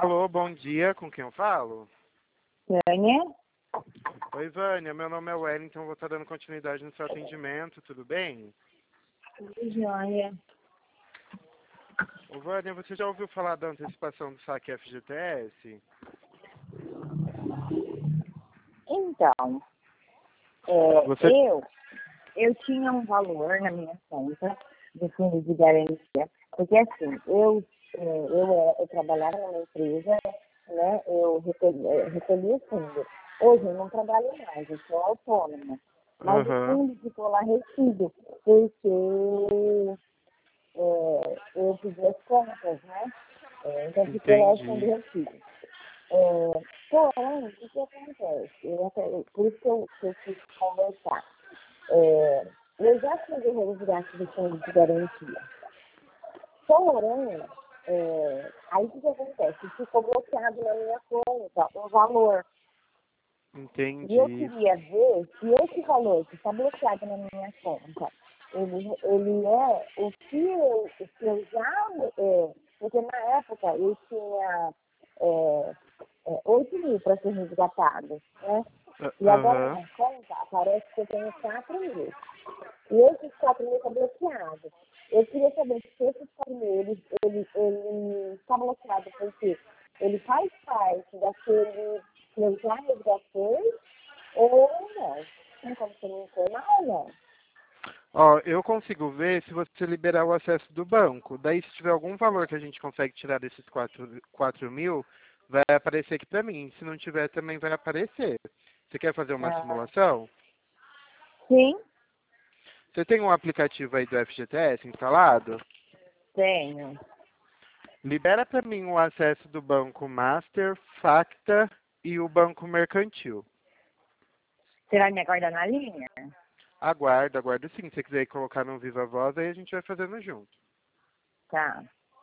Alô, bom dia, com quem eu falo? Vânia? Oi, Vânia, meu nome é Wellington, vou estar dando continuidade no seu atendimento, tudo bem? Tudo jóia. Ô, Vânia, você já ouviu falar da antecipação do saque FGTS? Então, Você... eu tinha um valor na minha conta do fundo de garantia, porque assim, eu trabalhava numa empresa, né, eu recolhi o fundo. Hoje eu não trabalho mais, eu sou autônoma, mas o Aham, fundo ficou lá retido, porque eu pedi as contas, né, então ficou lá o fundo entendi. retido. Porém, o que acontece? Por isso que eu quis conversar. Eu já fiz o resgate do fundo de garantia. Porém, aí o que acontece? Ficou bloqueado na minha conta um valor. E eu Entendi. queria ver se esse valor que está bloqueado na minha conta, ele é o que eu já... porque na época eu tinha 8 mil para ser resgatado, né? E agora Aham, na conta aparece que eu tenho 4 mil. E esses 4 mil estão bloqueados. Eu queria saber se esses 4 mil, ele está bloqueado porque ele faz parte daquele que eu já resgatei ou não. Tem como você me informar ou não? Ó, eu consigo ver se você liberar o acesso do banco. Daí, se tiver algum valor que a gente consegue tirar desses 4 mil, vai aparecer aqui pra mim. Se não tiver, também vai aparecer. Você quer fazer uma Ah, simulação? sim, Você tem um aplicativo aí do FGTS instalado? tenho. Libera para mim o acesso do Banco Master, Facta e o Banco Mercantil. Você vai me aguardar na linha? Aguardo, aguardo sim. Se você quiser colocar no Viva Voz, aí a gente vai fazendo junto. Tá.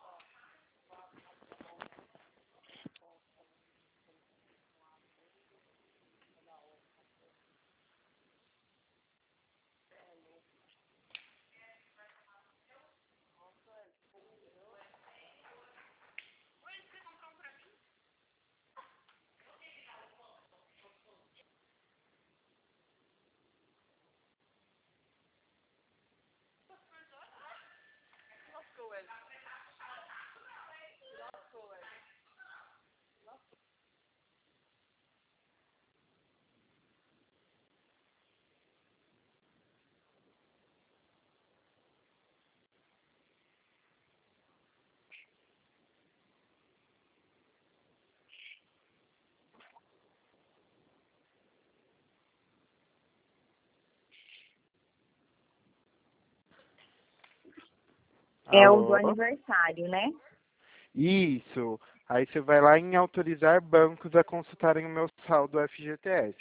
É o do Alô? aniversário, né? Isso. Aí você vai lá em autorizar bancos a consultarem o meu saldo FGTS.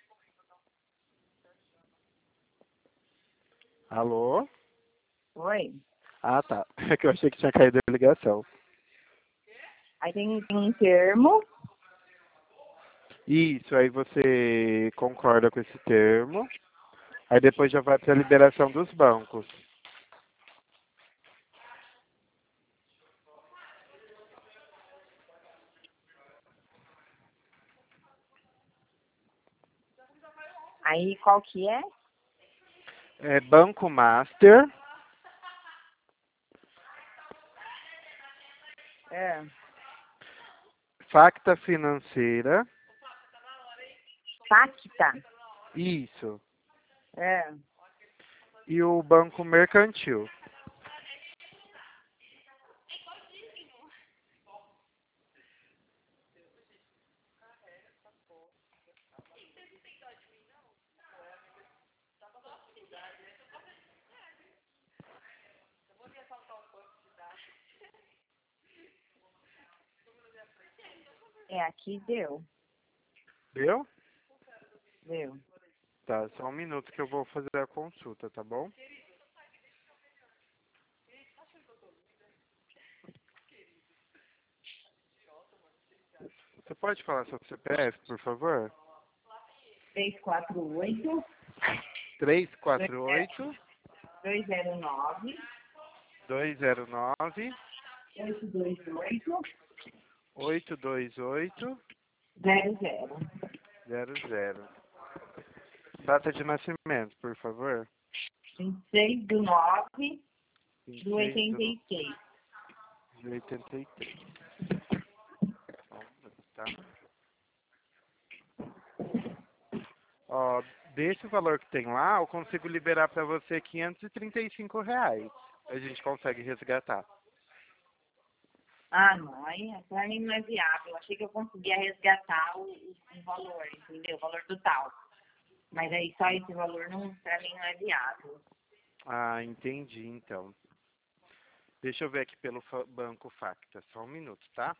Alô? Oi. Ah, tá. É que eu achei que tinha caído a ligação. Aí tem um termo. Isso, aí você concorda com esse termo. Aí depois já vai para a liberação dos bancos. Aí qual que é? É Banco Master, É. Facta Financeira. Pacta. Isso. É. E o Banco Mercantil. Aqui deu. Deu? Deu. Tá, só um minuto que eu vou fazer a consulta, tá bom? Você pode falar seu CPF, por favor? 348 348 209 209 828 828 00. 00. Data de nascimento, por favor. 26/9 de 26 86. de 83. Tá? Ó, desse valor que tem lá, eu consigo liberar para você R$ 535. A gente consegue resgatar. Ah, não, aí pra mim não é viável. Eu achei que eu conseguia resgatar o valor, entendeu? O valor total. Mas aí só esse valor não, pra mim não é viável. Ah, entendi, então. Deixa eu ver aqui pelo Banco Facta. Só um minuto, tá?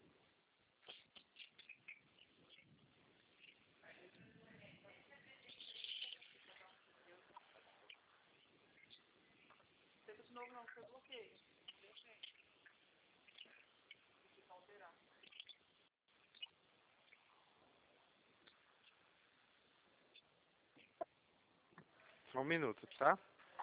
Só um minuto, tá?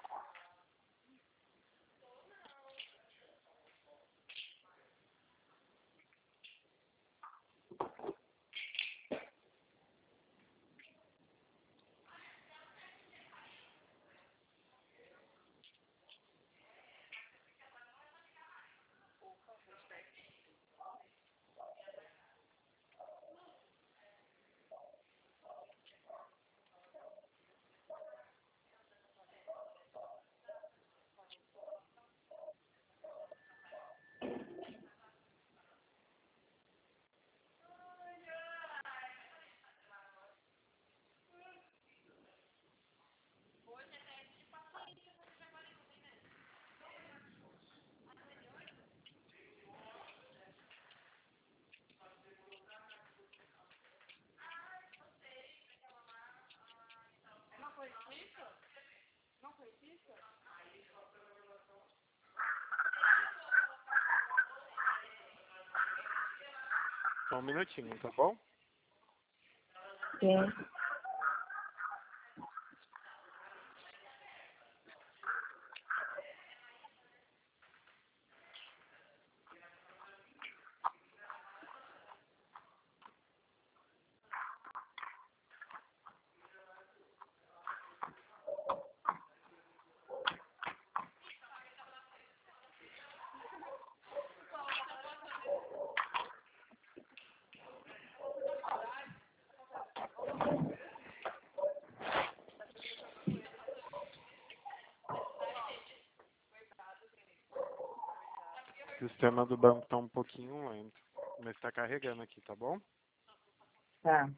Só um minutinho, tá bom? Sim. O sistema do banco tá um pouquinho lento. Mas tá carregando aqui, tá bom? Tá.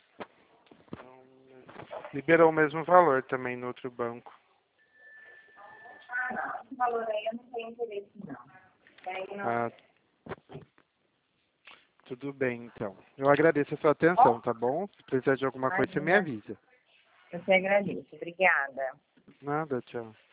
Liberou o mesmo valor também no outro banco. valor aí eu não tenho interesse, não. Aí não. Ah, tudo bem, então. Eu agradeço a sua atenção, tá bom? Se precisar de alguma coisa, você me avisa. Eu te agradeço. Obrigada. Nada, tchau.